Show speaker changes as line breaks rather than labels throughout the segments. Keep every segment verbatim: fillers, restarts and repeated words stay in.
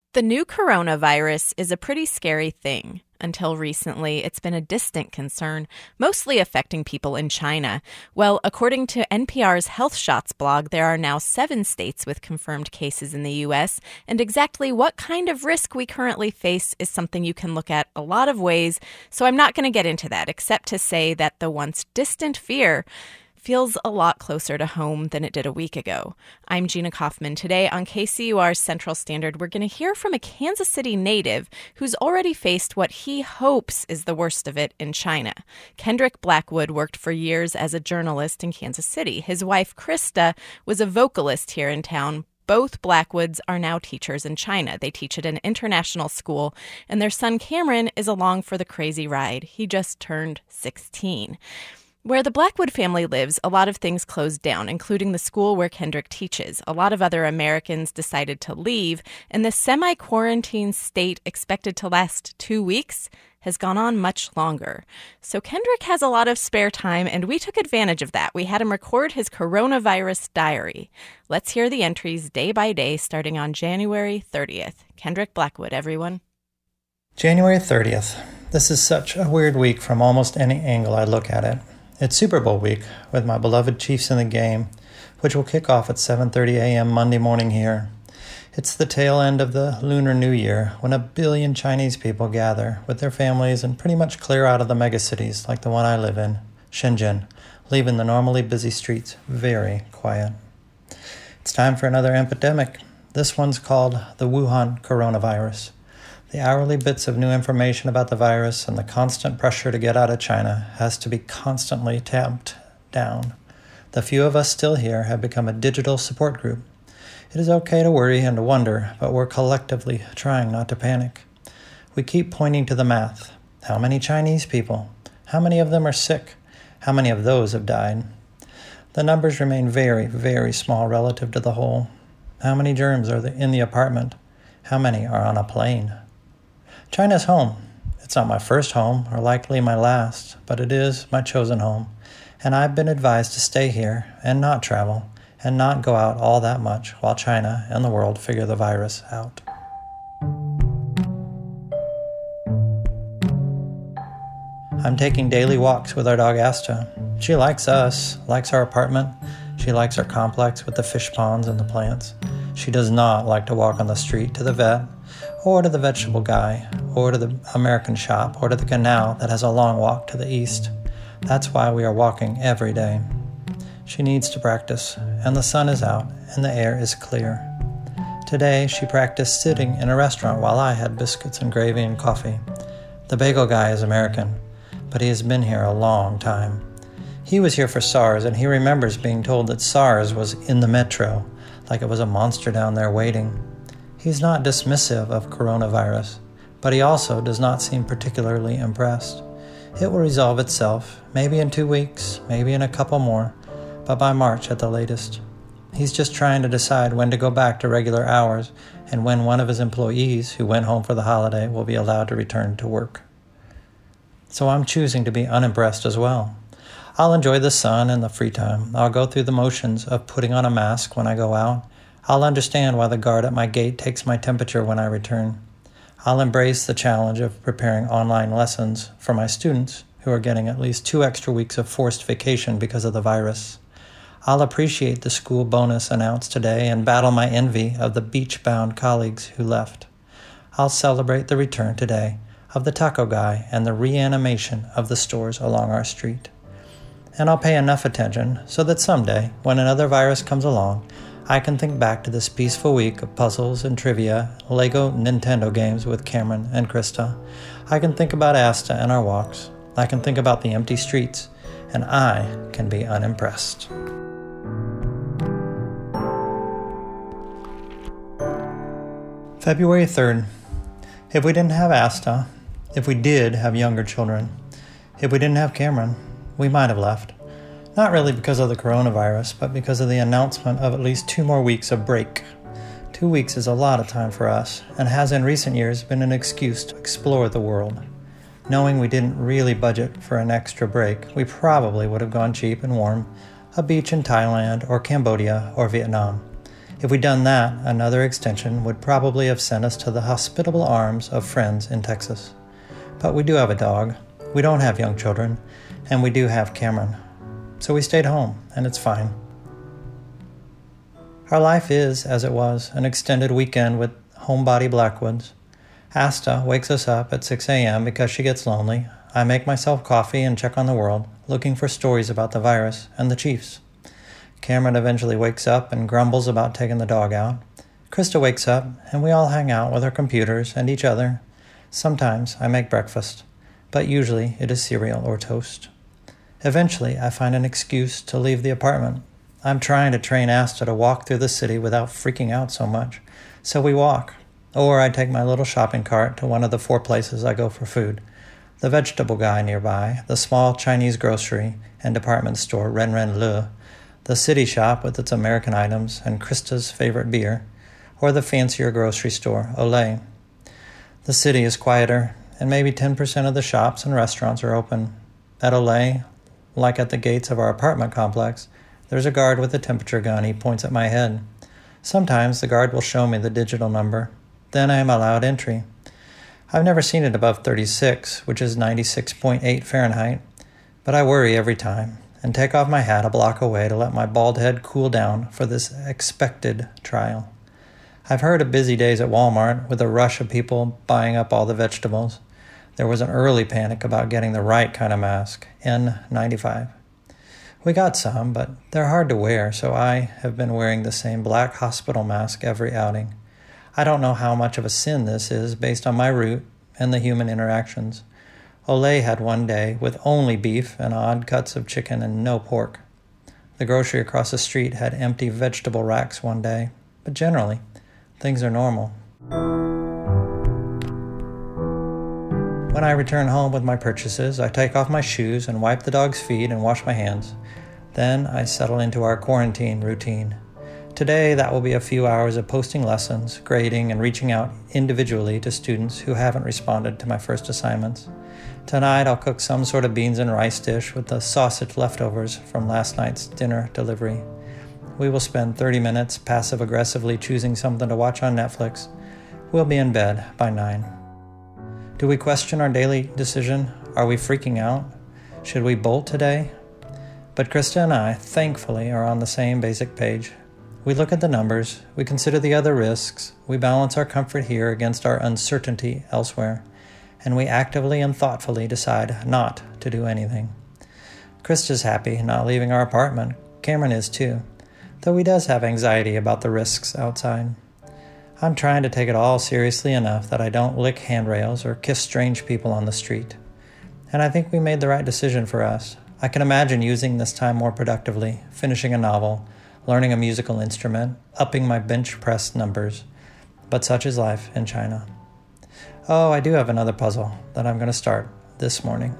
The new coronavirus is a pretty scary thing. Until recently, it's been a distant concern, mostly affecting people in China. Well, according to N P R's Health Shots blog, there are now seven states with confirmed cases in the U S, and exactly what kind of risk we currently face is something you can look at a lot of ways, so I'm not going to get into that, except to say that the once distant fear feels a lot closer to home than it did a week ago. I'm Gina Kaufman. Today on K C U R's Central Standard, we're going to hear from a Kansas City native who's already faced what he hopes is the worst of it in China. Kendrick Blackwood worked for years as a journalist in Kansas City. His wife, Krista, was a vocalist here in town. Both Blackwoods are now teachers in China. They teach at an international school, and their son Cameron is along for the crazy ride. He just turned sixteen. Where the Blackwood family lives, a lot of things closed down, including the school where Kendrick teaches. A lot of other Americans decided to leave, and the semi-quarantine state expected to last two weeks has gone on much longer. So Kendrick has a lot of spare time, and we took advantage of that. We had him record his coronavirus diary. Let's hear the entries day by day, starting on January thirtieth. Kendrick Blackwood, everyone.
January thirtieth. This is such a weird week from almost any angle I look at it. It's Super Bowl week, with my beloved Chiefs in the game, which will kick off at seven thirty a.m. Monday morning here. It's the tail end of the Lunar New Year, when a billion Chinese people gather with their families and pretty much clear out of the megacities like the one I live in, Shenzhen, leaving the normally busy streets very quiet. It's time for another epidemic. This one's called the Wuhan coronavirus. The hourly bits of new information about the virus and the constant pressure to get out of China has to be constantly tamped down. The few of us still here have become a digital support group. It is okay to worry and to wonder, but we're collectively trying not to panic. We keep pointing to the math. How many Chinese people? How many of them are sick? How many of those have died? The numbers remain very, very small relative to the whole. How many germs are in the apartment? How many are on a plane? China's home. It's not my first home, or likely my last, but it is my chosen home, and I've been advised to stay here and not travel, and not go out all that much while China and the world figure the virus out. I'm taking daily walks with our dog Asta. She likes us, likes our apartment. She likes our complex with the fish ponds and the plants. She does not like to walk on the street to the vet, or to the vegetable guy, or to the American shop, or to the canal that has a long walk to the east. That's why we are walking every day. She needs to practice, and the sun is out, and the air is clear. Today, she practiced sitting in a restaurant while I had biscuits and gravy and coffee. The bagel guy is American, but he has been here a long time. He was here for SARS, and he remembers being told that SARS was in the metro, like it was a monster down there waiting. He's not dismissive of coronavirus, but he also does not seem particularly impressed. It will resolve itself, maybe in two weeks, maybe in a couple more, but by March at the latest. He's just trying to decide when to go back to regular hours and when one of his employees who went home for the holiday will be allowed to return to work. So I'm choosing to be unimpressed as well. I'll enjoy the sun and the free time. I'll go through the motions of putting on a mask when I go out. I'll understand why the guard at my gate takes my temperature when I return. I'll embrace the challenge of preparing online lessons for my students who are getting at least two extra weeks of forced vacation because of the virus. I'll appreciate the school bonus announced today and battle my envy of the beach-bound colleagues who left. I'll celebrate the return today of the taco guy and the reanimation of the stores along our street. And I'll pay enough attention so that someday, when another virus comes along, I can think back to this peaceful week of puzzles and trivia, Lego Nintendo games with Cameron and Krista. I can think about Asta and our walks. I can think about the empty streets, and I can be unimpressed. February third. If we didn't have Asta, if we did have younger children, if we didn't have Cameron, we might have left. Not really because of the coronavirus, but because of the announcement of at least two more weeks of break. Two weeks is a lot of time for us, and has in recent years been an excuse to explore the world. Knowing we didn't really budget for an extra break, we probably would have gone cheap and warm, a beach in Thailand or Cambodia or Vietnam. If we'd done that, another extension would probably have sent us to the hospitable arms of friends in Texas. But we do have a dog, we don't have young children, and we do have Cameron. So we stayed home, and it's fine. Our life is, as it was, an extended weekend with homebody Blackwoods. Asta wakes us up at six a.m. because she gets lonely. I make myself coffee and check on the world, looking for stories about the virus and the Chiefs. Cameron eventually wakes up and grumbles about taking the dog out. Krista wakes up, and we all hang out with our computers and each other. Sometimes I make breakfast, but usually it is cereal or toast. Eventually, I find an excuse to leave the apartment. I'm trying to train Asta to walk through the city without freaking out so much, so we walk. Or I take my little shopping cart to one of the four places I go for food. The vegetable guy nearby, the small Chinese grocery and department store Ren Ren Le, the city shop with its American items and Krista's favorite beer, or the fancier grocery store, Olay. The city is quieter, and maybe ten percent of the shops and restaurants are open. At Olay, like at the gates of our apartment complex, there's a guard with a temperature gun. He points at my head. Sometimes the guard will show me the digital number. Then I am allowed entry. I've never seen it above thirty-six, which is ninety-six point eight Fahrenheit, but I worry every time and take off my hat a block away to let my bald head cool down for this expected trial. I've heard of busy days at Walmart with a rush of people buying up all the vegetables. There was an early panic about getting the right kind of mask, N ninety-five. We got some, but they're hard to wear, so I have been wearing the same black hospital mask every outing. I don't know how much of a sin this is based on my route and the human interactions. Olay had one day with only beef and odd cuts of chicken and no pork. The grocery across the street had empty vegetable racks one day, but generally, things are normal. When I return home with my purchases, I take off my shoes and wipe the dog's feet and wash my hands. Then I settle into our quarantine routine. Today, that will be a few hours of posting lessons, grading, and reaching out individually to students who haven't responded to my first assignments. Tonight, I'll cook some sort of beans and rice dish with the sausage leftovers from last night's dinner delivery. We will spend thirty minutes passive-aggressively choosing something to watch on Netflix. We'll be in bed by nine. Do we question our daily decision? Are we freaking out? Should we bolt today? But Krista and I, thankfully, are on the same basic page. We look at the numbers, we consider the other risks, we balance our comfort here against our uncertainty elsewhere, and we actively and thoughtfully decide not to do anything. Krista's happy not leaving our apartment. Cameron is too, though he does have anxiety about the risks outside. I'm trying to take it all seriously enough that I don't lick handrails or kiss strange people on the street. And I think we made the right decision for us. I can imagine using this time more productively, finishing a novel, learning a musical instrument, upping my bench press numbers. But such is life in China. Oh, I do have another puzzle that I'm going to start this morning.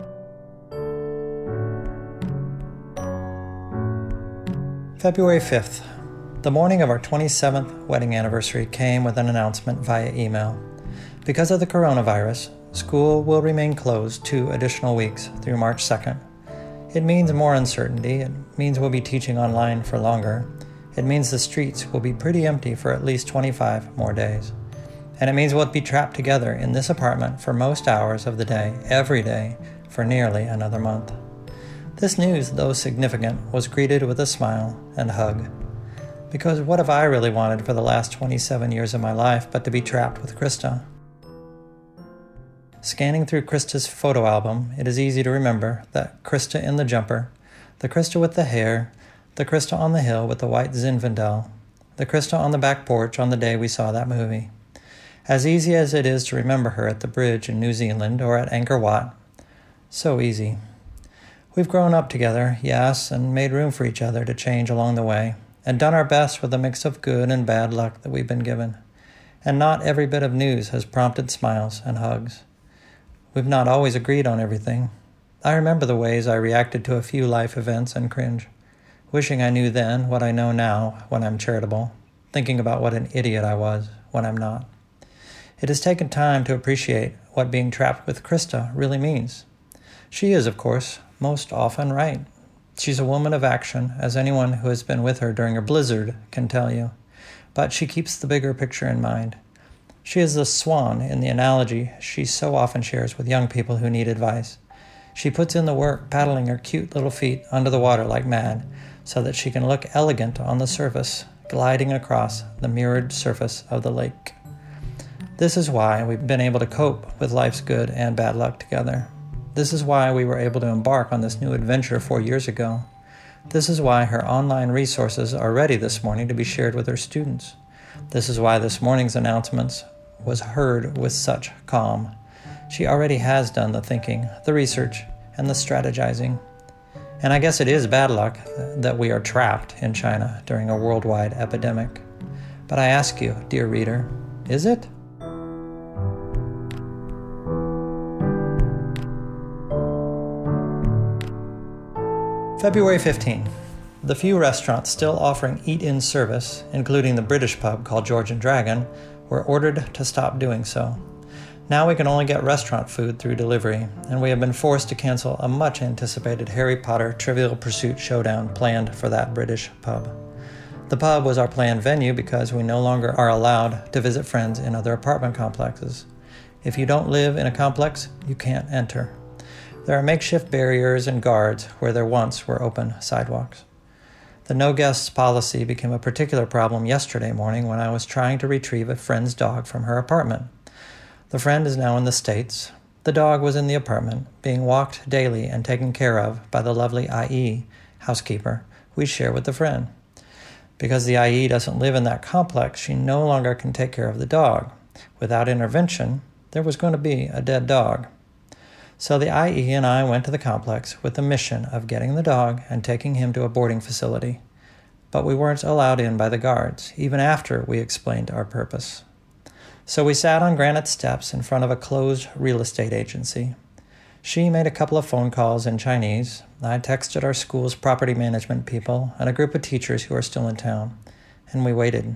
February fifth. The morning of our twenty-seventh wedding anniversary came with an announcement via email. Because of the coronavirus, school will remain closed two additional weeks through March second. It means more uncertainty. It means we'll be teaching online for longer. It means the streets will be pretty empty for at least twenty-five more days. And it means we'll be trapped together in this apartment for most hours of the day, every day, for nearly another month. This news, though significant, was greeted with a smile and hug. Because what have I really wanted for the last twenty-seven years of my life but to be trapped with Krista? Scanning through Krista's photo album, it is easy to remember that Krista in the jumper, the Krista with the hair, the Krista on the hill with the white Zinfandel, the Krista on the back porch on the day we saw that movie. As easy as it is to remember her at the bridge in New Zealand or at Angkor Wat, so easy. We've grown up together, yes, and made room for each other to change along the way, and done our best with a mix of good and bad luck that we've been given. And not every bit of news has prompted smiles and hugs. We've not always agreed on everything. I remember the ways I reacted to a few life events and cringe, wishing I knew then what I know now when I'm charitable, thinking about what an idiot I was when I'm not. It has taken time to appreciate what being trapped with Krista really means. She is, of course, most often right. She's a woman of action, as anyone who has been with her during a blizzard can tell you. but she keeps the bigger picture in mind. She is the swan in the analogy she so often shares with young people who need advice. She puts in the work paddling her cute little feet under the water like mad, so that she can look elegant on the surface, gliding across the mirrored surface of the lake. This is why we've been able to cope with life's good and bad luck together. This is why we were able to embark on this new adventure four years ago. This is why her online resources are ready this morning to be shared with her students. This is why this morning's announcements was heard with such calm. She already has done the thinking, the research, and the strategizing. And I guess it is bad luck that we are trapped in China during a worldwide epidemic. But I ask you, dear reader, is it? February fifteenth. The few restaurants still offering eat-in service, including the British pub called George and Dragon, were ordered to stop doing so. Now we can only get restaurant food through delivery, and we have been forced to cancel a much-anticipated Harry Potter Trivial Pursuit showdown planned for that British pub. The pub was our planned venue because we no longer are allowed to visit friends in other apartment complexes. If you don't live in a complex, you can't enter. There are makeshift barriers and guards where there once were open sidewalks. The no guests policy became a particular problem yesterday morning when I was trying to retrieve a friend's dog from her apartment. The friend is now in the States. The dog was in the apartment, being walked daily and taken care of by the lovely I E, housekeeper, we share with the friend. Because the I E doesn't live in that complex, she no longer can take care of the dog. Without intervention, there was going to be a dead dog. So the I E and I went to the complex with the mission of getting the dog and taking him to a boarding facility. But we weren't allowed in by the guards, even after we explained our purpose. So we sat on granite steps in front of a closed real estate agency. She made a couple of phone calls in Chinese. I texted our school's property management people and a group of teachers who are still in town, and we waited.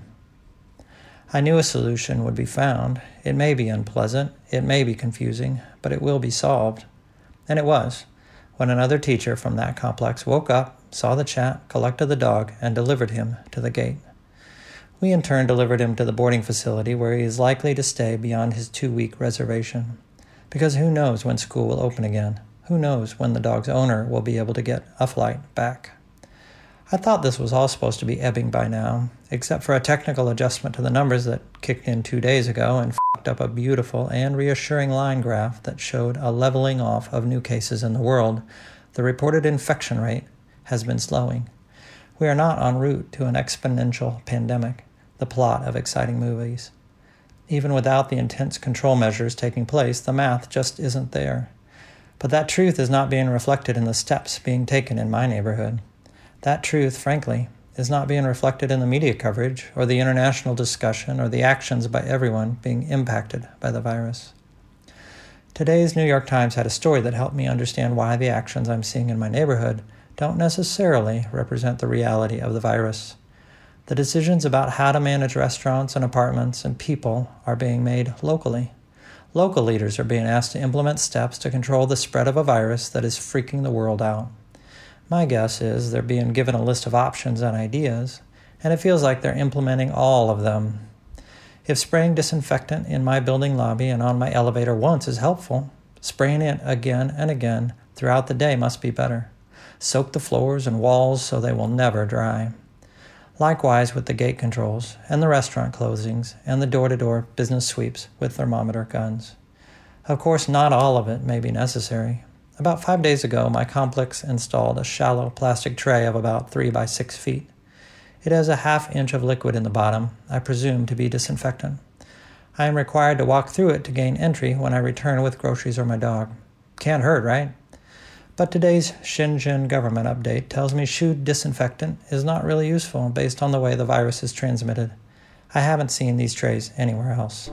I knew a solution would be found. It may be unpleasant, it may be confusing, but it will be solved. And it was, when another teacher from that complex woke up, saw the chat, collected the dog, and delivered him to the gate. We in turn delivered him to the boarding facility where he is likely to stay beyond his two-week reservation. Because who knows when school will open again? Who knows when the dog's owner will be able to get a flight back? I thought this was all supposed to be ebbing by now, except for a technical adjustment to the numbers that kicked in two days ago and f***ed up a beautiful and reassuring line graph that showed a leveling off of new cases in the world. The reported infection rate has been slowing. We are not en route to an exponential pandemic, the plot of exciting movies. Even without the intense control measures taking place, the math just isn't there. But that truth is not being reflected in the steps being taken in my neighborhood. That truth, frankly, is not being reflected in the media coverage or the international discussion or the actions by everyone being impacted by the virus. Today's New York Times had a story that helped me understand why the actions I'm seeing in my neighborhood don't necessarily represent the reality of the virus. The decisions about how to manage restaurants and apartments and people are being made locally. Local leaders are being asked to implement steps to control the spread of a virus that is freaking the world out. My guess is they're being given a list of options and ideas, and it feels like they're implementing all of them. If spraying disinfectant in my building lobby and on my elevator once is helpful, spraying it again and again throughout the day must be better. Soak the floors and walls so they will never dry. Likewise with the gate controls and the restaurant closings and the door-to-door business sweeps with thermometer guns. Of course, not all of it may be necessary. About five days ago, my complex installed a shallow plastic tray of about three by six feet. It has a half inch of liquid in the bottom, I presume to be disinfectant. I am required to walk through it to gain entry when I return with groceries or my dog. Can't hurt, right? But today's Shenzhen government update tells me shoe disinfectant is not really useful based on the way the virus is transmitted. I haven't seen these trays anywhere else.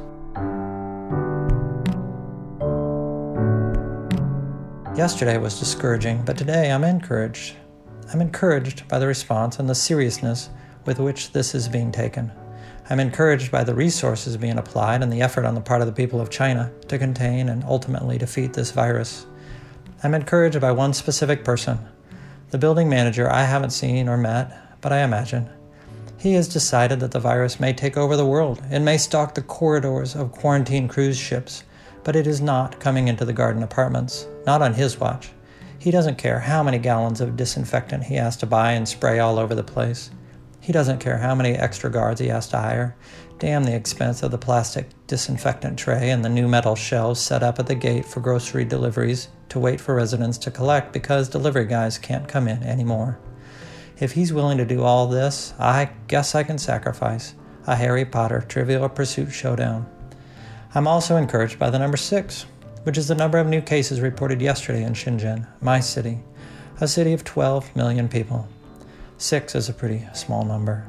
Yesterday was discouraging, but today I'm encouraged. I'm encouraged by the response and the seriousness with which this is being taken. I'm encouraged by the resources being applied and the effort on the part of the people of China to contain and ultimately defeat this virus. I'm encouraged by one specific person, the building manager I haven't seen or met, but I imagine. He has decided that the virus may take over the world. It may stalk the corridors of quarantine cruise ships, but it is not coming into the Garden Apartments, not on his watch. He doesn't care how many gallons of disinfectant he has to buy and spray all over the place. He doesn't care how many extra guards he has to hire. Damn the expense of the plastic disinfectant tray and the new metal shelves set up at the gate for grocery deliveries to wait for residents to collect because delivery guys can't come in anymore. If he's willing to do all this, I guess I can sacrifice a Harry Potter Trivial Pursuit showdown. I'm also encouraged by the number six, which is the number of new cases reported yesterday in Shenzhen, my city, a city of twelve million people. Six is a pretty small number.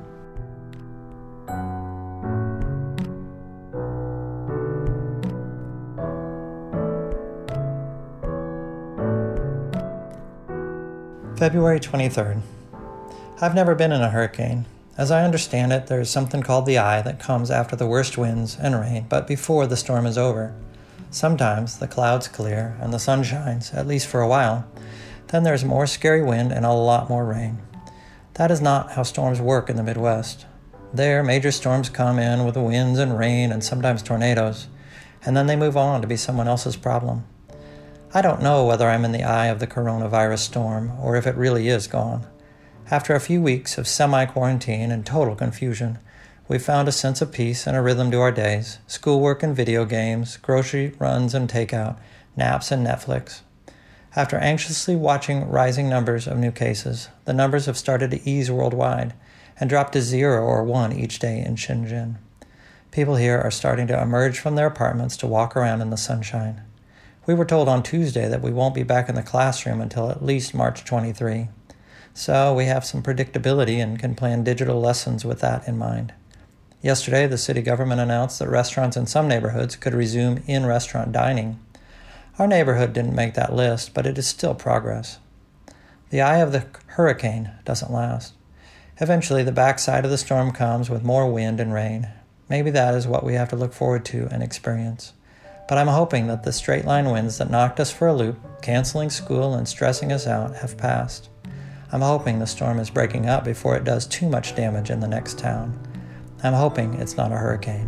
February twenty-third. I've never been in a hurricane. As I understand it, there is something called the eye that comes after the worst winds and rain, but before the storm is over. Sometimes the clouds clear and the sun shines, at least for a while. Then there's more scary wind and a lot more rain. That is not how storms work in the Midwest. There, major storms come in with the winds and rain and sometimes tornadoes, and then they move on to be someone else's problem. I don't know whether I'm in the eye of the coronavirus storm or if it really is gone. After a few weeks of semi-quarantine and total confusion, we found a sense of peace and a rhythm to our days, schoolwork and video games, grocery runs and takeout, naps and Netflix. After anxiously watching rising numbers of new cases, the numbers have started to ease worldwide and drop to zero or one each day in Shenzhen. People here are starting to emerge from their apartments to walk around in the sunshine. We were told on Tuesday that we won't be back in the classroom until at least March twenty-third. So we have some predictability and can plan digital lessons with that in mind. Yesterday, the city government announced that restaurants in some neighborhoods could resume in-restaurant dining. Our neighborhood didn't make that list, but it is still progress. The eye of the hurricane doesn't last. Eventually, the backside of the storm comes with more wind and rain. Maybe that is what we have to look forward to and experience. But I'm hoping that the straight-line winds that knocked us for a loop, canceling school and stressing us out, have passed. I'm hoping the storm is breaking up before it does too much damage in the next town. I'm hoping it's not a hurricane.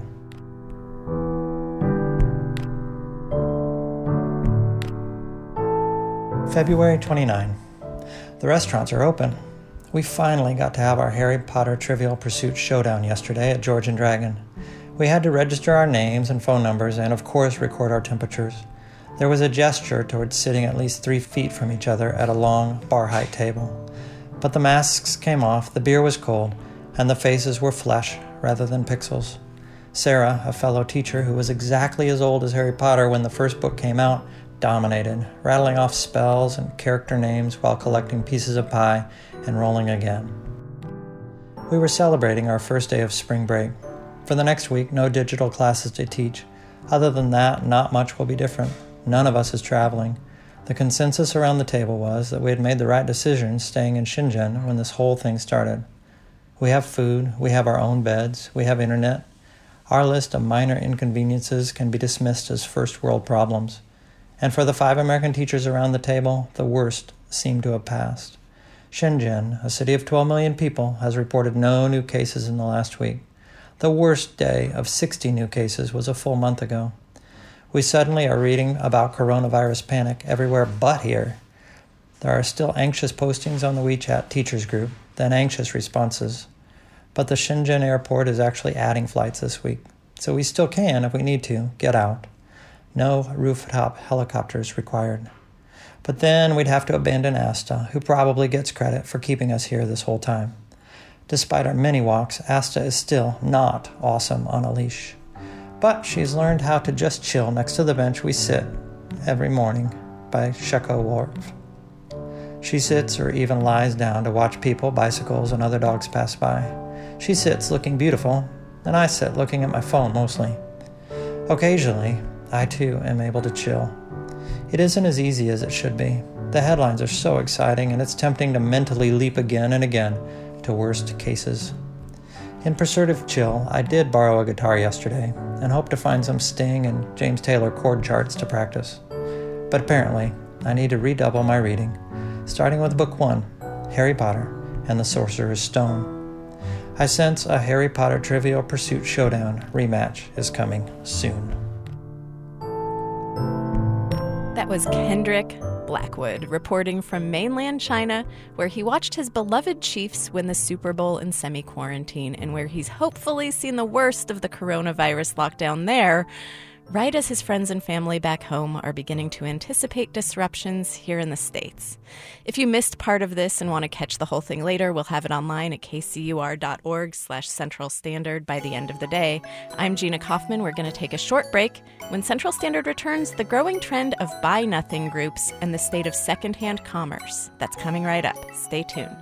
February twenty-ninth. The restaurants are open. We finally got to have our Harry Potter Trivial Pursuit showdown yesterday at George and Dragon. We had to register our names and phone numbers and, of course, record our temperatures. There was a gesture towards sitting at least three feet from each other at a long, bar-height table. But the masks came off, the beer was cold, and the faces were flesh rather than pixels. Sarah, a fellow teacher who was exactly as old as Harry Potter when the first book came out, dominated, rattling off spells and character names while collecting pieces of pie and rolling again. We were celebrating our first day of spring break. For the next week, no digital classes to teach. Other than that, not much will be different. None of us is traveling. The consensus around the table was that we had made the right decision staying in Shenzhen when this whole thing started. We have food, we have our own beds, we have internet. Our list of minor inconveniences can be dismissed as first world problems. And for the five American teachers around the table, the worst seemed to have passed. Shenzhen, a city of twelve million people, has reported no new cases in the last week. The worst day of sixty new cases was a full month ago. We suddenly are reading about coronavirus panic everywhere but here. There are still anxious postings on the WeChat teachers group, then anxious responses. But the Shenzhen airport is actually adding flights this week, so we still can, if we need to, get out. No rooftop helicopters required. But then we'd have to abandon Asta, who probably gets credit for keeping us here this whole time. Despite our many walks, Asta is still not awesome on a leash. But she's learned how to just chill next to the bench we sit every morning by Sheko Wharf. She sits or even lies down to watch people, bicycles, and other dogs pass by. She sits looking beautiful, and I sit looking at my phone mostly. Occasionally, I too am able to chill. It isn't as easy as it should be. The headlines are so exciting, and it's tempting to mentally leap again and again to worst cases. In pursuit of chill, I did borrow a guitar yesterday and hope to find some Sting and James Taylor chord charts to practice. But apparently, I need to redouble my reading, starting with book one, Harry Potter and the Sorcerer's Stone. I sense a Harry Potter Trivial Pursuit Showdown rematch is coming soon.
That was Kendrick Blackwood reporting from mainland China, where he watched his beloved Chiefs win the Super Bowl in semi-quarantine and where he's hopefully seen the worst of the coronavirus lockdown there, right as his friends and family back home are beginning to anticipate disruptions here in the States. If you missed part of this and want to catch the whole thing later, we'll have it online at kcur.org slash Central Standard by the end of the day. I'm Gina Kaufman. We're going to take a short break. When Central Standard returns, the growing trend of buy nothing groups and the state of secondhand commerce. That's coming right up. Stay tuned.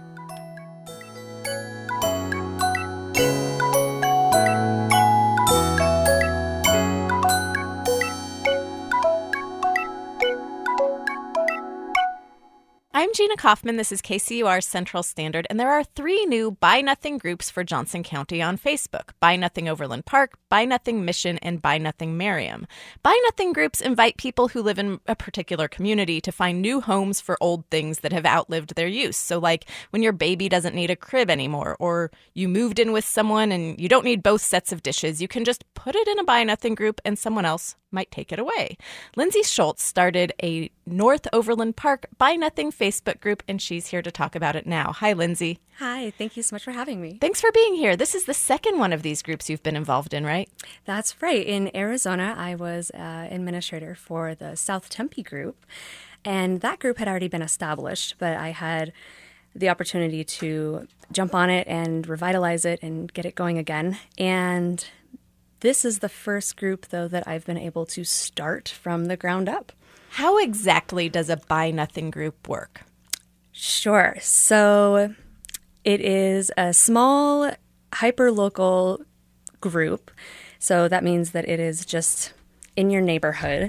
I'm Gina Kaufman. This is K C U R Central Standard, and there are three new Buy Nothing groups for Johnson County on Facebook: Buy Nothing Overland Park, Buy Nothing Mission, and Buy Nothing Merriam. Buy Nothing groups invite people who live in a particular community to find new homes for old things that have outlived their use. So like when your baby doesn't need a crib anymore, or you moved in with someone and you don't need both sets of dishes, you can just put it in a Buy Nothing group and someone else might take it away. Lindsay Schultz started a North Overland Park Buy Nothing Facebook group, and she's here to talk about it now. Hi, Lindsay.
Hi, thank you so much for having me.
Thanks for being here. This is the second one of these groups you've been involved in, right?
That's right. In Arizona, I was uh, administrator for the South Tempe group, and that group had already been established, but I had the opportunity to jump on it and revitalize it and get it going again. And this is the first group, though, that I've been able to start from the ground up.
How exactly does a Buy Nothing group work?
Sure. So it is a small, hyper-local group. So that means that it is just in your neighborhood.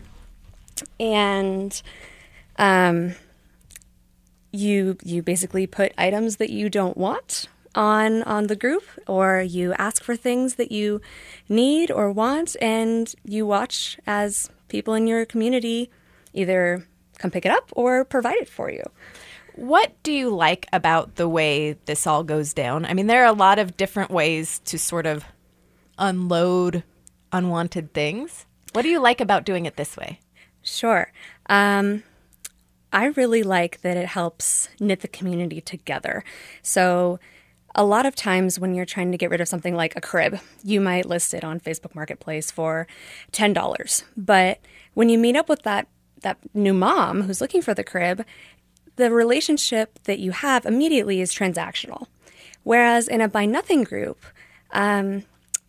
And um, you you basically put items that you don't want on on the group, or you ask for things that you need or want, and you watch as people in your community either come pick it up or provide it for you.
What do you like about the way this all goes down? I mean, there are a lot of different ways to sort of unload unwanted things. What do you like about doing it this way?
Sure. Um, I really like that it helps knit the community together. So a lot of times when you're trying to get rid of something like a crib, you might list it on Facebook Marketplace for ten dollars. But when you meet up with that, that new mom who's looking for the crib, the relationship that you have immediately is transactional. Whereas in a Buy Nothing group, um,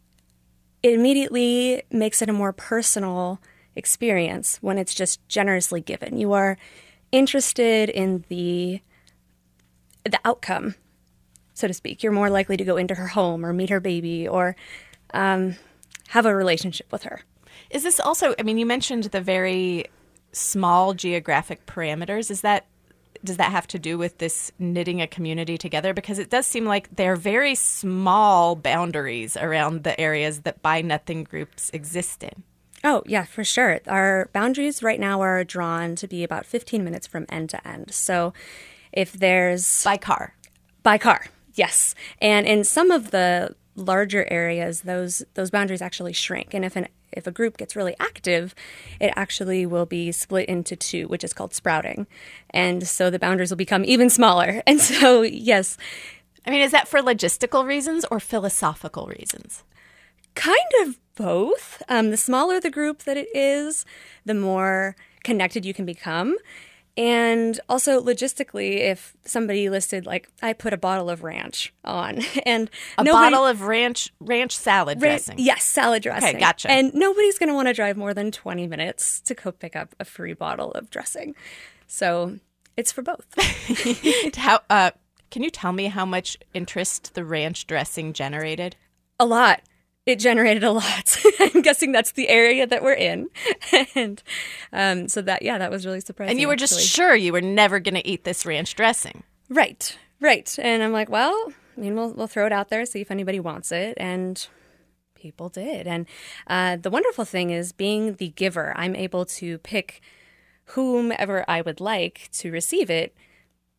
it immediately makes it a more personal experience when it's just generously given. You are interested in the the outcome, so to speak. You're more likely to go into her home or meet her baby or um, have a relationship with her.
Is this also, I mean, you mentioned the very small geographic parameters. Is that, does that have to do with this knitting a community together? Because it does seem like there are very small boundaries around the areas that Buy Nothing groups exist in.
Oh, yeah, for sure. Our boundaries right now are drawn to be about fifteen minutes from end to end. So if there's...
By car.
By car, yes. And in some of the larger areas, those those boundaries actually shrink. And if an if a group gets really active, it actually will be split into two, which is called sprouting. And so the boundaries will become even smaller. And so, yes.
I mean, is that for logistical reasons or philosophical reasons?
Kind of both. Um, the smaller the group that it is, the more connected you can become. And also logistically, if somebody listed, like, I put a bottle of ranch on, and
a
nobody,
bottle of ranch ranch salad
ran,
dressing.
Yes, salad dressing.
Okay, gotcha.
And nobody's going to want to drive more than twenty minutes to go pick up a free bottle of dressing. So it's for both.
how, uh, can you tell me how much interest the ranch dressing generated?
A lot. It generated a lot. I'm guessing that's the area that we're in. And um, so that, yeah, that was really surprising.
And you were just
actually.
sure you were never going to eat this ranch dressing.
Right, right. And I'm like, well, I mean, we'll, we'll throw it out there, see if anybody wants it. And people did. And uh, the wonderful thing is, being the giver, I'm able to pick whomever I would like to receive it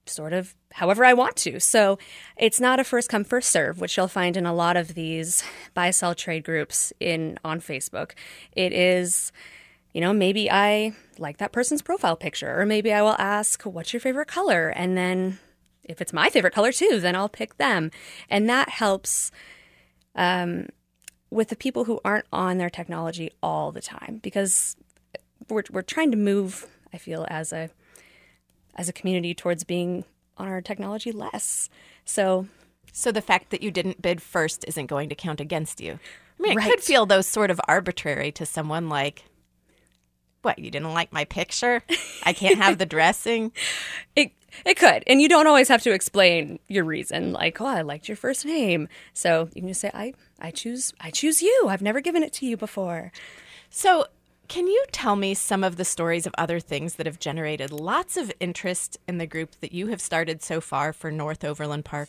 sort of however I want to. So it's not a first come, first serve, which you'll find in a lot of these buy, sell, trade groups in on Facebook. It is, you know, maybe I like that person's profile picture, or maybe I will ask, what's your favorite color? And then if it's my favorite color too, then I'll pick them. And that helps um, with the people who aren't on their technology all the time, because we're we're trying to move, I feel, as a as a community towards being on our technology less. So
so the fact that you didn't bid first isn't going to count against you. I mean, it
right.
could feel though sort of arbitrary to someone like, what, you didn't like my picture? I can't have the dressing?
It it could. And you don't always have to explain your reason, like, oh, I liked your first name. So you can just say, I, I choose I choose you. I've never given it to you before.
So can you tell me some of the stories of other things that have generated lots of interest in the group that you have started so far for North Overland Park?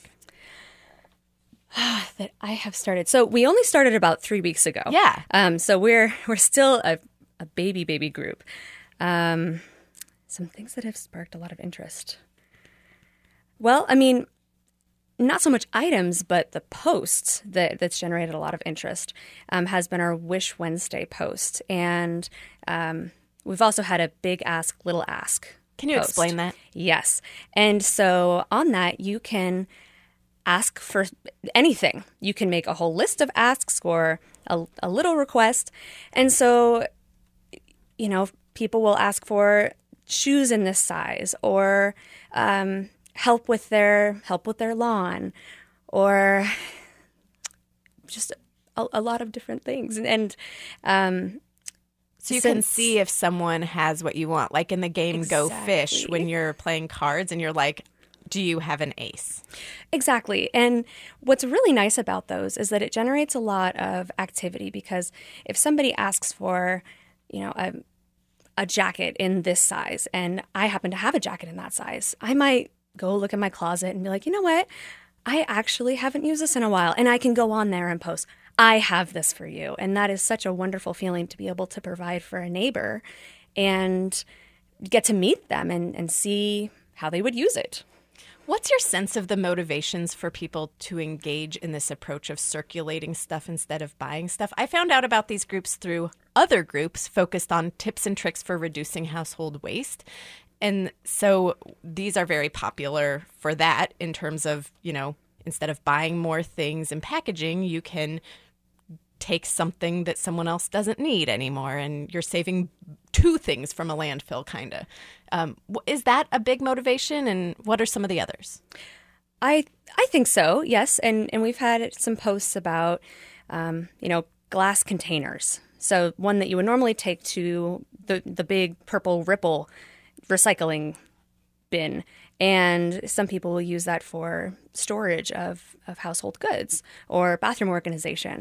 That I have started. So we only started about three weeks ago.
Yeah.
Um. So we're we're still a, a baby, baby group. Um, some things that have sparked a lot of interest. Well, I mean, not so much items, but the posts that, that's generated a lot of interest um, has been our Wish Wednesday post. And um, we've also had a Big Ask, Little Ask
Can you
post.
explain that?
Yes. And so on that, you can ask for anything. You can make a whole list of asks or a, a little request. And so, you know, people will ask for shoes in this size, or um, help with their help with their lawn, or just a, a lot of different things. And, and um,
so you
since,
can see if someone has what you want, like in the game
exactly.
Go Fish, when you're playing cards and you're like, do you have an ace?
Exactly. And what's really nice about those is that it generates a lot of activity, because if somebody asks for, you know, a, a jacket in this size, and I happen to have a jacket in that size, I might go look in my closet and be like, you know what? I actually haven't used this in a while. And I can go on there and post, I have this for you. And that is such a wonderful feeling to be able to provide for a neighbor and get to meet them and, and see how they would use it.
What's your sense of the motivations for people to engage in this approach of circulating stuff instead of buying stuff? I found out about these groups through other groups focused on tips and tricks for reducing household waste. And so these are very popular for that in terms of, you know, instead of buying more things and packaging, you can take something that someone else doesn't need anymore, and you're saving two things from a landfill, kind of. Um, is that a big motivation, and what are some of the others?
I I think so, yes. And and we've had some posts about, um, you know, glass containers. So one that you would normally take to the, the big purple Ripple recycling bin. And some people will use that for storage of, of household goods or bathroom organization.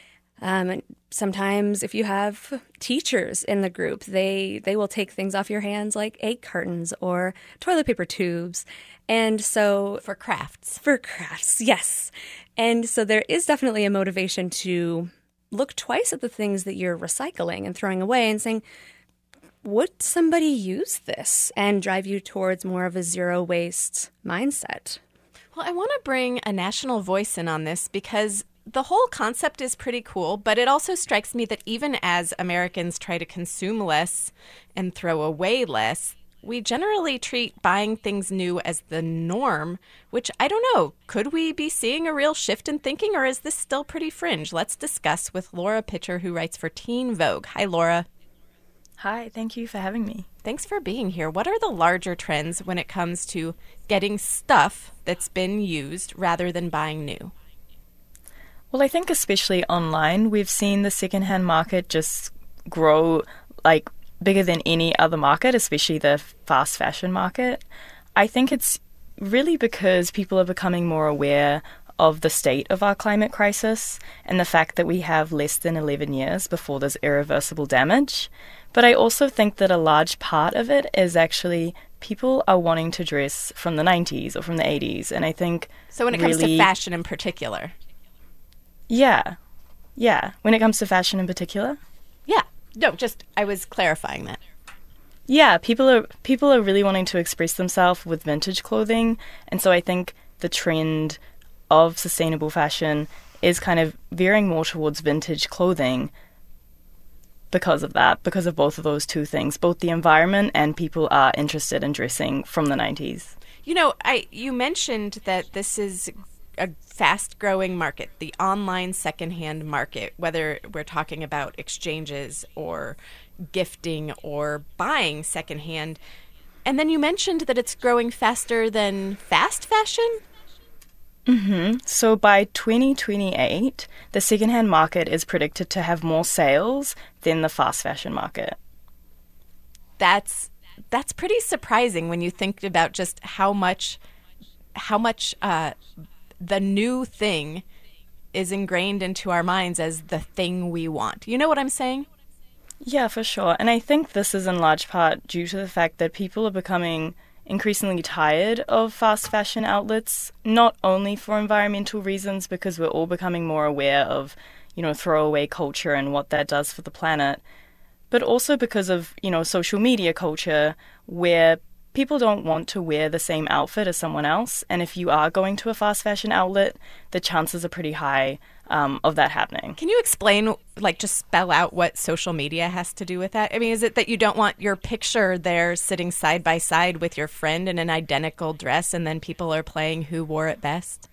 Um, and sometimes if you have teachers in the group, they, they will take things off your hands like egg cartons or toilet paper tubes. And so
for crafts.
For crafts, yes. And so there is definitely a motivation to look twice at the things that you're recycling and throwing away and saying, would somebody use this, and drive you towards more of a zero waste mindset?
Well, I want to bring a national voice in on this, because the whole concept is pretty cool, but it also strikes me that even as Americans try to consume less and throw away less, we generally treat buying things new as the norm, which I don't know. Could we be seeing a real shift in thinking, or is this still pretty fringe? Let's discuss with Laura Pitcher, who writes for Teen Vogue. Hi, Laura.
Hi, thank you for having me.
Thanks for being here. What are the larger trends when it comes to getting stuff that's been used rather than buying new?
Well, I think especially online, we've seen the secondhand market just grow like bigger than any other market, especially the fast fashion market. I think it's really because people are becoming more aware of the state of our climate crisis and the fact that we have less than eleven years before there's irreversible damage. But I also think that a large part of it is actually people are wanting to dress from the nineties or from the eighties. And I think
So when it
really,
comes to fashion in particular?
Yeah. Yeah. When it comes to fashion in particular?
Yeah. No, just I was clarifying that.
Yeah, people are people are really wanting to express themselves with vintage clothing, and so I think the trend of sustainable fashion is kind of veering more towards vintage clothing because of that, because of both of those two things. Both the environment and people are interested in dressing from the nineties.
You know, I you mentioned that this is a fast-growing market, the online secondhand market, whether we're talking about exchanges or gifting or buying secondhand. And then you mentioned that it's growing faster than fast fashion?
Mm-hmm. So by twenty twenty-eight, the secondhand market is predicted to have more sales than the fast fashion market.
That's that's pretty surprising when you think about just how much how much uh, the new thing is ingrained into our minds as the thing we want. You know what I'm saying?
Yeah, for sure. And I think this is in large part due to the fact that people are becoming increasingly tired of fast fashion outlets, not only for environmental reasons, because we're all becoming more aware of, you know, throwaway culture and what that does for the planet, but also because of, you know, social media culture where people don't want to wear the same outfit as someone else. And if you are going to a fast fashion outlet, the chances are pretty high um, of that happening.
Can you explain, like, just spell out what social media has to do with that? I mean, is it that you don't want your picture there sitting side by side with your friend in an identical dress and then people are playing who wore it best?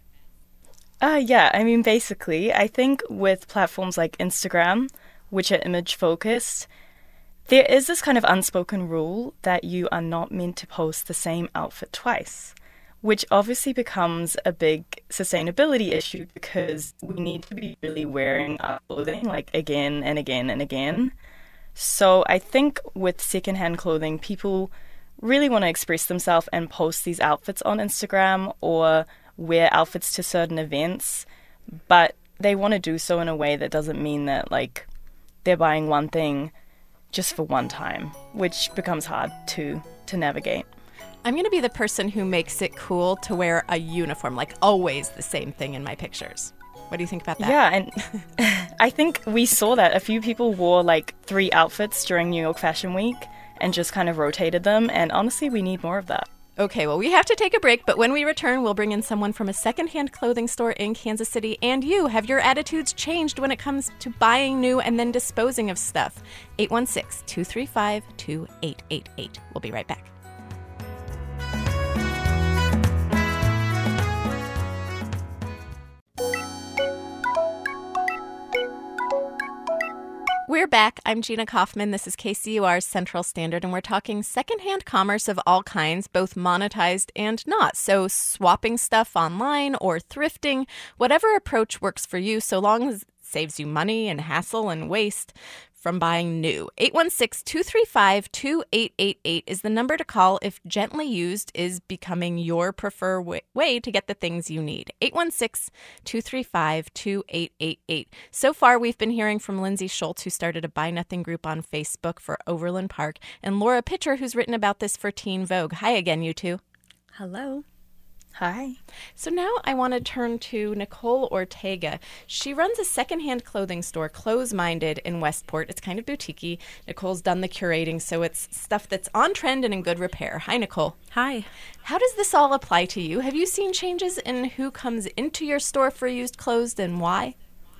Uh, yeah, I mean, basically, I think with platforms like Instagram, which are image focused, there is this kind of unspoken rule that you are not meant to post the same outfit twice, which obviously becomes a big sustainability issue because we need to be really wearing our clothing like again and again and again. So I think with secondhand clothing, people really want to express themselves and post these outfits on Instagram or wear outfits to certain events, but they want to do so in a way that doesn't mean that like they're buying one thing just for one time, which becomes hard to to navigate.
I'm going to be the person who makes it cool to wear a uniform, like always the same thing in my pictures. What do you think about that?
Yeah, and I think we saw that. A few people wore like three outfits during New York Fashion Week and just kind of rotated them, and honestly, we need more of that.
Okay, well, we have to take a break, but when we return, we'll bring in someone from a secondhand clothing store in Kansas City. And you, have your attitudes changed when it comes to buying new and then disposing of stuff? eight one six, two three five, two eight eight eight. We'll be right back. We're back. I'm Gina Kaufman. This is K C U R's Central Standard, and we're talking secondhand commerce of all kinds, both monetized and not. So swapping stuff online or thrifting, whatever approach works for you, so long as it saves you money and hassle and waste from buying new. eight one six, two three five, two eight eight eight is the number to call if gently used is becoming your preferred way, way to get the things you need. eight one six, two three five, two eight eight eight. So far, we've been hearing from Lindsay Schultz, who started a Buy Nothing group on Facebook for Overland Park, and Laura Pitcher, who's written about this for Teen Vogue. Hi again, you two.
Hello.
Hi.
So now I want to turn to Nicole Ortega. She runs a secondhand clothing store, Clothes Minded, in Westport. It's kind of boutique-y. Nicole's done the curating, so it's stuff that's on trend and in good repair. Hi, Nicole.
Hi.
How does this all apply to you? Have you seen changes in who comes into your store for used clothes and why?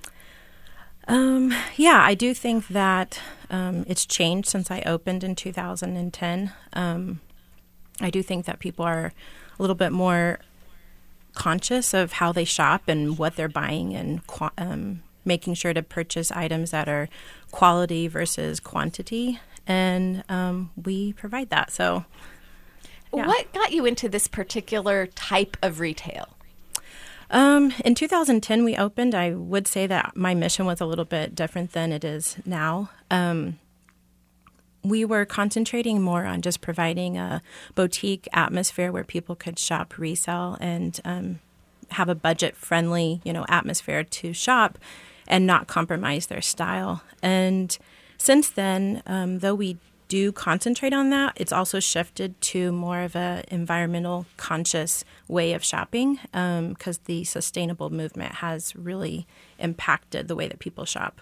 Um, yeah, I do think that um, it's changed since I opened in two thousand ten. Um, I do think that people are a little bit more conscious of how they shop and what they're buying and qu- um, making sure to purchase items that are quality versus quantity. And um, we provide that. So, yeah.
What got you into this particular type of retail?
Um, in two thousand ten, we opened. I would say that my mission was a little bit different than it is now. Um, we were concentrating more on just providing a boutique atmosphere where people could shop, resell, and um, have a budget-friendly, you know, atmosphere to shop and not compromise their style. And since then, um, though we do concentrate on that, it's also shifted to more of a environmental conscious way of shopping because um, the sustainable movement has really impacted the way that people shop.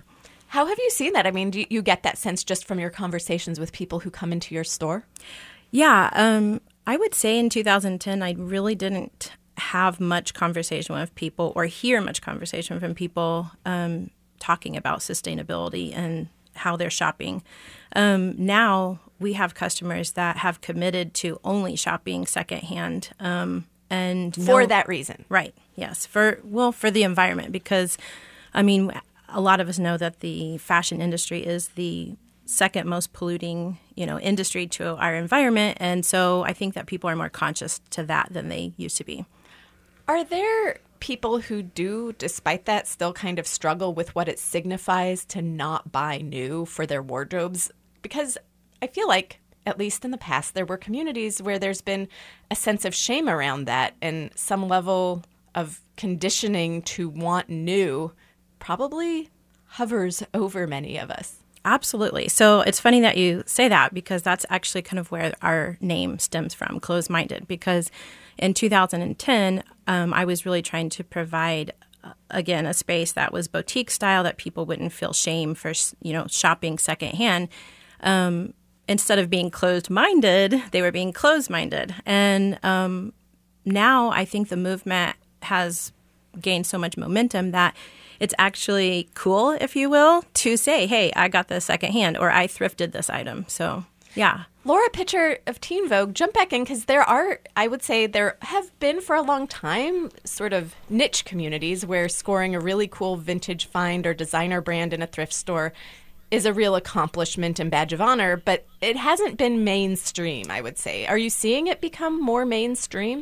How have you seen that? I mean, do you get that sense just from your conversations with people who come into your store?
Yeah, um, I would say in two thousand ten, I really didn't have much conversation with people or hear much conversation from people um, talking about sustainability and how they're shopping. Um, now we have customers that have committed to only shopping secondhand. Um, and
For
no,
that reason.
Right, yes. For well, for the environment, because, I mean, a lot of us know that the fashion industry is the second most polluting, you know, industry to our environment. And so I think that people are more conscious to that than they used to be.
Are there people who do, despite that, still kind of struggle with what it signifies to not buy new for their wardrobes? Because I feel like, at least in the past, there were communities where there's been a sense of shame around that, and some level of conditioning to want new probably hovers over many of us.
Absolutely. So it's funny that you say that, because that's actually kind of where our name stems from, Closed Minded, because in two thousand ten, um, I was really trying to provide, uh, again, a space that was boutique style, that people wouldn't feel shame for, you know, shopping secondhand. Um, instead of being closed-minded, they were being closed-minded. And um, now I think the movement has gained so much momentum that it's actually cool, if you will, to say, hey, I got this secondhand, or I thrifted this item. So, yeah.
Laura Pitcher of Teen Vogue, jump back in, because there are, I would say, there have been for a long time sort of niche communities where scoring a really cool vintage find or designer brand in a thrift store is a real accomplishment and badge of honor, but it hasn't been mainstream, I would say. Are you seeing it become more mainstream?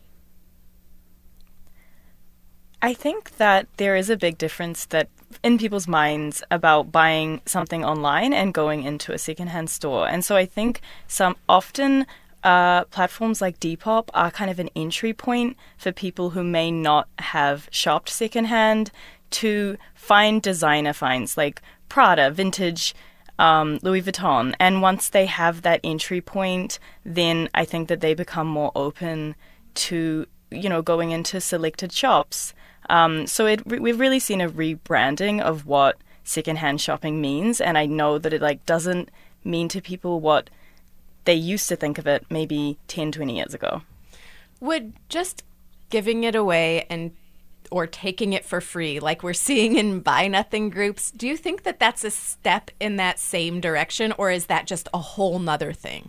I think that there is a big difference that in people's minds about buying something online and going into a secondhand store. And so I think some often uh, platforms like Depop are kind of an entry point for people who may not have shopped secondhand to find designer finds like Prada, vintage, um, Louis Vuitton. And once they have that entry point, then I think that they become more open to, you know, going into selected shops. Um, so it, we've really seen a rebranding of what secondhand shopping means, and I know that it like doesn't mean to people what they used to think of it maybe ten, twenty years ago.
Would just giving it away and or taking it for free, like we're seeing in Buy Nothing groups, do you think that that's a step in that same direction, or is that just a whole nother thing?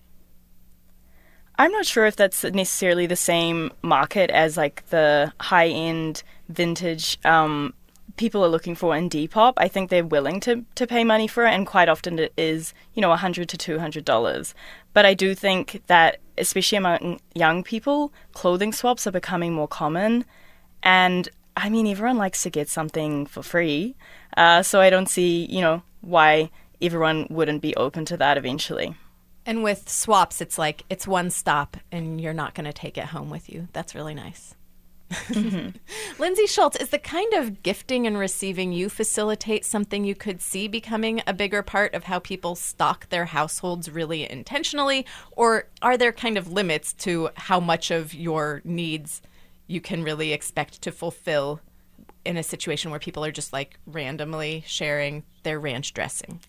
I'm not sure if that's necessarily the same market as like the high-end vintage um, people are looking for in Depop. I think they're willing to, to pay money for it, and quite often it is, you know, one hundred to two hundred dollars. But I do think that, especially among young people, clothing swaps are becoming more common. And, I mean, everyone likes to get something for free. Uh, so I don't see, you know, why everyone wouldn't be open to that eventually.
And with swaps, it's like it's one stop and you're not going to take it home with you. That's really nice. Mm-hmm. Lindsay Schultz, is the kind of gifting and receiving you facilitate something you could see becoming a bigger part of how people stock their households really intentionally? Or are there kind of limits to how much of your needs you can really expect to fulfill in a situation where people are just like randomly sharing their ranch dressing?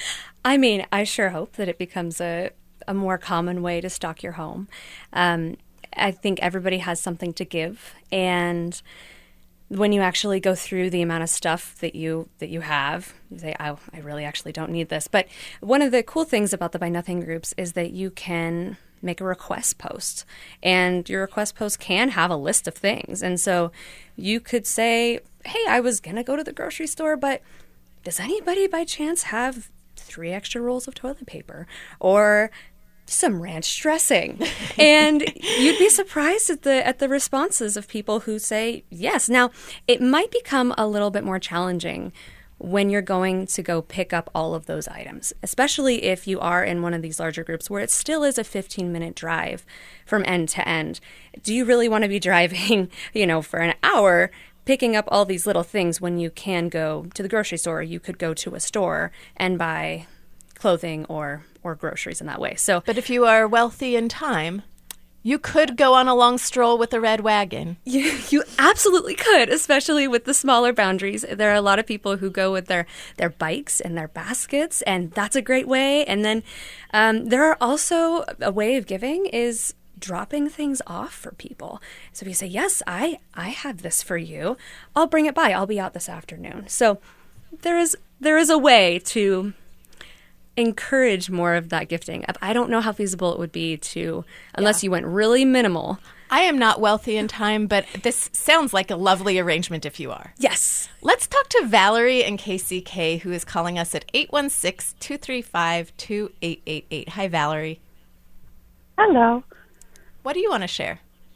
I mean, I sure hope that it becomes a, a more common way to stock your home. Um, I think everybody has something to give, and when you actually go through the amount of stuff that you that you have, you say, "Oh, I really actually don't need this." But one of the cool things about the Buy Nothing groups is that you can make a request post, and your request post can have a list of things, and so you could say, "Hey, I was gonna go to the grocery store, but does anybody by chance have three extra rolls of toilet paper or some ranch dressing?" And you'd be surprised at the at the responses of people who say yes. Now, it might become a little bit more challenging when you're going to go pick up all of those items, especially if you are in one of these larger groups where it still is a fifteen minute drive from end to end. Do you really want to be driving, you know, for an hour picking up all these little things when you can go to the grocery store? You could go to a store and buy clothing or or groceries in that way. So,
but if you are wealthy in time, You could go on a long stroll with a red wagon.
You, you absolutely could, especially with the smaller boundaries. There are a lot of people who go with their, their bikes and their baskets, and that's a great way. And then um, there are also a way of giving is dropping things off for people. So if you say, yes, I, I have this for you, I'll bring it by. I'll be out this afternoon. So there is there is a way to encourage more of that gifting. I don't know how feasible it would be to, unless yeah. you went really minimal.
I am not wealthy in time, but this sounds like a lovely arrangement if you are.
Yes.
Let's talk to Valerie in K C K, who is calling us at eight one six, two three five, two eight eight eight. Hi, Valerie.
Hello.
What do you want to share?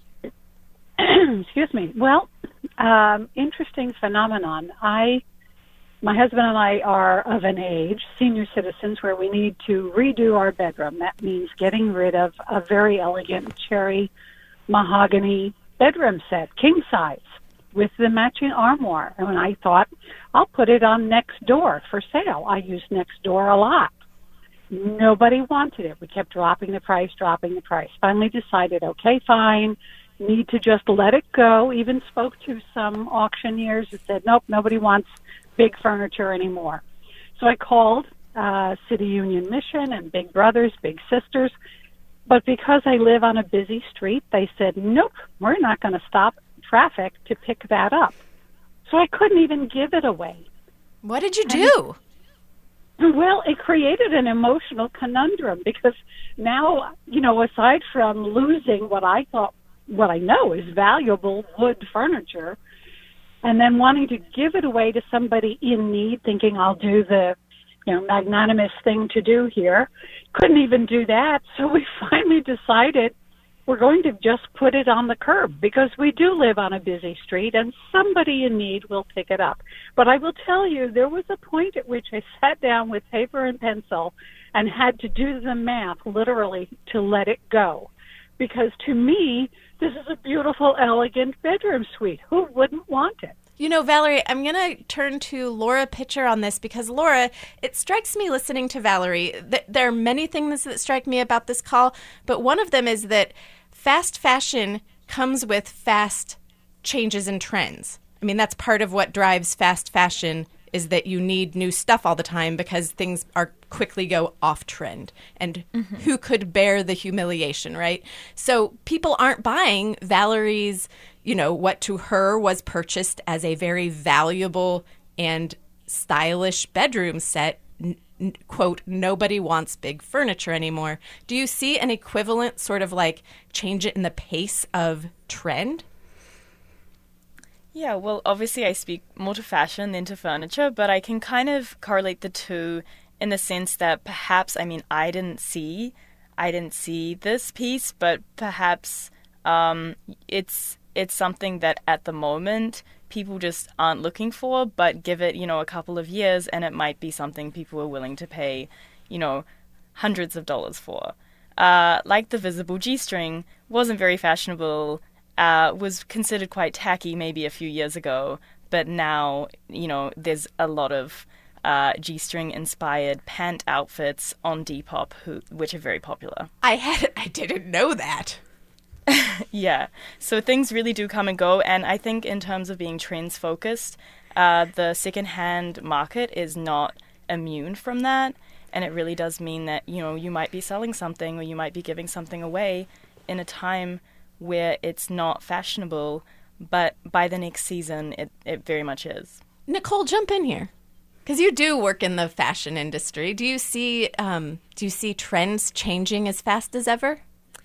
Excuse me. Well, um, interesting phenomenon. I... My husband and I are of an age, senior citizens, where we need to redo our bedroom. That means getting rid of a very elegant cherry mahogany bedroom set, king size, with the matching armoire. And I thought, I'll put it on Nextdoor for sale. I use Nextdoor a lot. Nobody wanted it. We kept dropping the price, dropping the price. Finally decided, okay, fine, need to just let it go. Even spoke to some auctioneers who said, nope, nobody wants big furniture anymore. So I called uh, City Union Mission and Big Brothers, Big Sisters, but because I live on a busy street, they said, nope, we're not going to stop traffic to pick that up. So I couldn't even give it away.
What did you do?
And, well, it created an emotional conundrum because now, you know, aside from losing what I thought, what I know is valuable wood furniture, and then wanting to give it away to somebody in need, thinking I'll do the, you know, magnanimous thing to do here. Couldn't even do that. So we finally decided we're going to just put it on the curb because we do live on a busy street and somebody in need will pick it up. But I will tell you, there was a point at which I sat down with paper and pencil and had to do the math literally to let it go. Because to me, this is a beautiful, elegant bedroom suite. Who wouldn't want it?
You know, Valerie, I'm going to turn to Laura Pitcher on this because, Laura, it strikes me listening to Valerie that there are many things that strike me about this call, but one of them is that fast fashion comes with fast changes in trends. I mean, that's part of what drives fast fashion is that you need new stuff all the time because things are quickly go off trend. And mm-hmm. who could bear the humiliation, right? So people aren't buying Valerie's, you know, what to her was purchased as a very valuable and stylish bedroom set. N- n- quote, nobody wants big furniture anymore. Do you see an equivalent sort of like change it in the pace of trend?
Yeah, well, obviously I speak more to fashion than to furniture, but I can kind of correlate the two in the sense that perhaps, I mean, I didn't see, I didn't see this piece, but perhaps um, it's it's something that at the moment people just aren't looking for, but give it, you know, a couple of years and it might be something people are willing to pay, you know, hundreds of dollars for. Uh, like the visible G-string wasn't very fashionable. Uh, was considered quite tacky maybe a few years ago, but now, you know, there's a lot of uh, G-string inspired pant outfits on Depop, who, which are very popular.
I had, I didn't know that.
Yeah, so things really do come and go, and I think in terms of being trends focused, uh, the secondhand market is not immune from that, and it really does mean that, you know, you might be selling something or you might be giving something away in a time where it's not fashionable, but by the next season, it, it very much is.
Nicole, jump in here, because you do work in the fashion industry. Do you see um, do you see trends changing as fast as ever?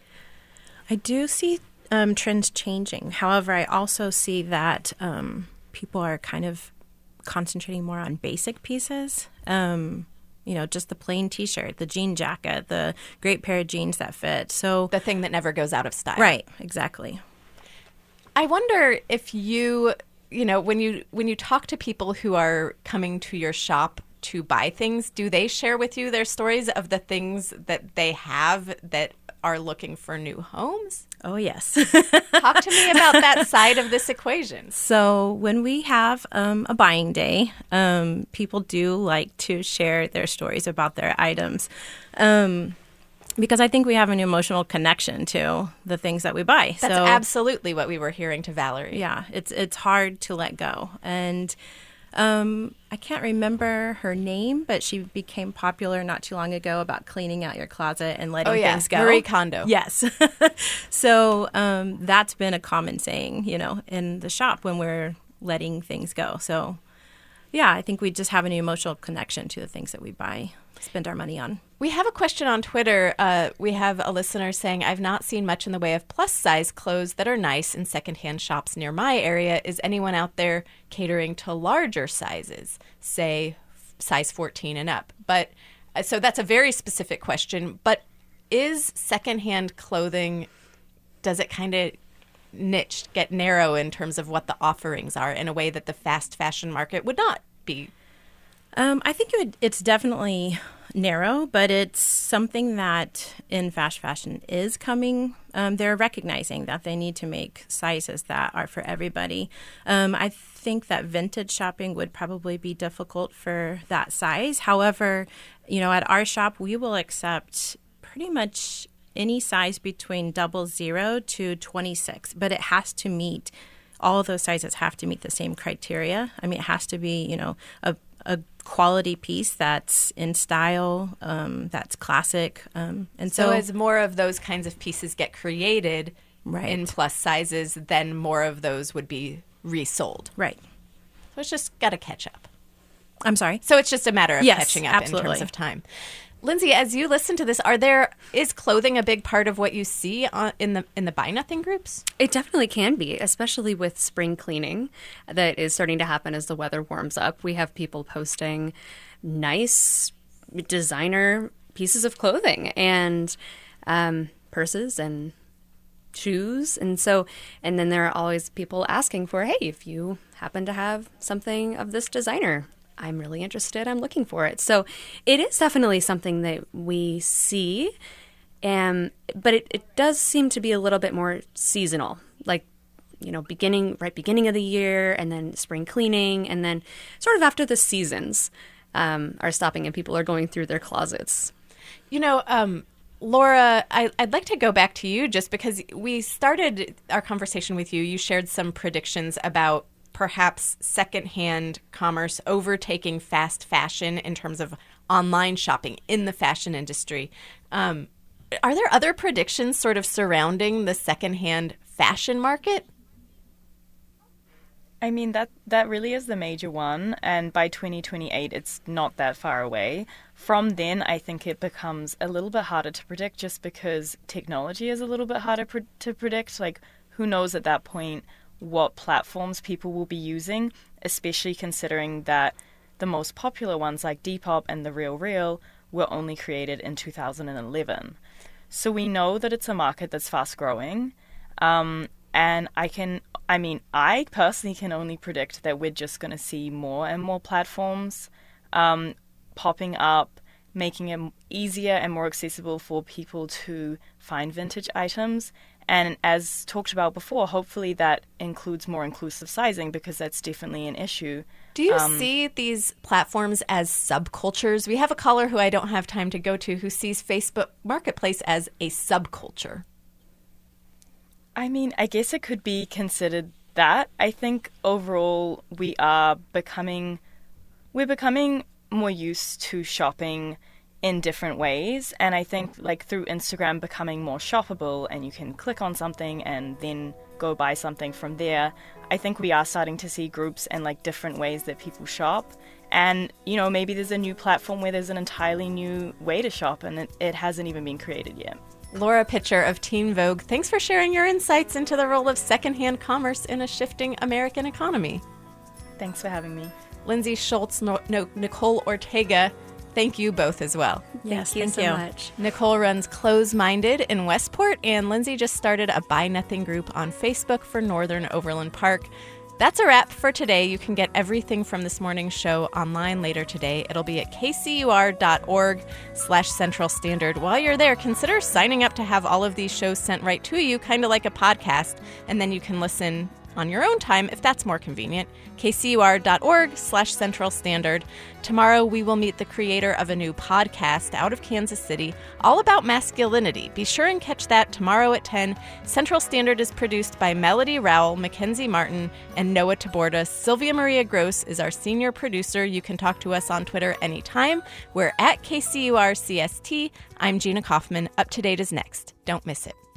I do see um, trends changing. However, I also see that um, people are kind of concentrating more on basic pieces. Um You know, just the plain T-shirt, the jean jacket, the great pair of jeans that fit. So
the thing that never goes out of style.
Right, exactly.
I wonder if you, you know, when you when you talk to people who are coming to your shop to buy things, do they share with you their stories of the things that they have that are looking for new homes?
Oh, yes.
Talk to me about that side of this equation.
So when we have um, a buying day, um, people do like to share their stories about their items. Um, because I think we have an emotional connection to the things that we buy.
That's
so,
absolutely what we were hearing to Valerie.
Yeah, it's it's hard to let go. And um, I can't remember her name, but she became popular not too long ago about cleaning out your closet and letting
oh, yeah.
things go.
Marie Kondo.
Yes. So um, that's been a common saying, you know, in the shop when we're letting things go. So, yeah, I think we just have an emotional connection to the things that we buy, spend our money on.
We have a question on Twitter. Uh, we have a listener saying, I've not seen much in the way of plus-size clothes that are nice in secondhand shops near my area. Is anyone out there catering to larger sizes, say size fourteen and up? But uh, so that's a very specific question. But is secondhand clothing, does it kind of niche, get narrow in terms of what the offerings are in a way that the fast fashion market would not be?
Um, I think it would, it's definitely narrow, but it's something that in fast fashion is coming. Um, they're recognizing that they need to make sizes that are for everybody. Um, I think that vintage shopping would probably be difficult for that size. However, you know, at our shop, we will accept pretty much any size between double zero to twenty-six, but it has to meet, all of those sizes have to meet the same criteria. I mean, it has to be, you know, a a quality piece that's in style, um, that's classic. Um, and so,
so as more of those kinds of pieces get created
right.
in plus sizes, then more of those would be resold.
Right.
So it's just got to catch up.
I'm sorry?
So it's just a matter of
yes,
catching up
absolutely.
in terms of time. Lindsay, as you listen to this, are there is clothing a big part of what you see on, in the in the Buy Nothing groups?
It definitely can be, especially with spring cleaning that is starting to happen as the weather warms up. We have people posting nice designer pieces of clothing and um, purses and shoes. And so, and then there are always people asking for, hey, if you happen to have something of this designer, I'm really interested. I'm looking for it. So it is definitely something that we see, um, but it, it does seem to be a little bit more seasonal, like, you know, beginning, right beginning of the year and then spring cleaning and then sort of after the seasons um, are stopping and people are going through their closets.
You know, um, Laura, I, I'd like to go back to you just because we started our conversation with you. You shared some predictions about perhaps secondhand commerce overtaking fast fashion in terms of online shopping in the fashion industry. Um, are there other predictions sort of surrounding the secondhand fashion market?
I mean, that, that really is the major one. And by twenty twenty-eight, it's not that far away. From then, I think it becomes a little bit harder to predict just because technology is a little bit harder pr- to predict. Like, who knows at that point what platforms people will be using, especially considering that the most popular ones like Depop and The Real Real were only created in two thousand eleven. So we know that it's a market that's fast growing. Um, and I can, I mean, I personally can only predict that we're just going to see more and more platforms um, popping up, making it easier and more accessible for people to find vintage items. And as talked about before, hopefully that includes more inclusive sizing because that's definitely an issue.
Do you
um,
see these platforms as subcultures? We have a caller who I don't have time to go to who sees Facebook Marketplace as a subculture.
I mean, I guess it could be considered that. I think overall we are becoming, we're becoming more used to shopping in different ways. And I think like through Instagram becoming more shoppable and you can click on something and then go buy something from there, I think we are starting to see groups and like different ways that people shop. And, you know, maybe there's a new platform where there's an entirely new way to shop and it, it hasn't even been created yet.
Laura Pitcher of Teen Vogue, thanks for sharing your insights into the role of secondhand commerce in a shifting American economy.
Thanks for having me.
Lindsay Schultz, no, no, Nicole Ortega, thank you both as well.
Yes,
thank
thank you
you.
so much.
Nicole runs Close Minded in Westport, and Lindsay just started a Buy Nothing group on Facebook for Northern Overland Park. That's a wrap for today. You can get everything from this morning's show online later today. It'll be at kcur.org slash Central Standard. While you're there, consider signing up to have all of these shows sent right to you, kind of like a podcast, and then you can listen on your own time if that's more convenient. K C U R dot org slash Central Standard. Tomorrow we will meet the creator of a new podcast out of Kansas City all about masculinity. Be sure and catch that tomorrow at ten. Central Standard is produced by Melody Rowell, Mackenzie Martin, and Noah Taborda. Sylvia Maria Gross is our senior producer. You can talk to us on Twitter anytime. We're at K C U R C S T. I'm Gina Kaufman. Up to Date is next. Don't miss it.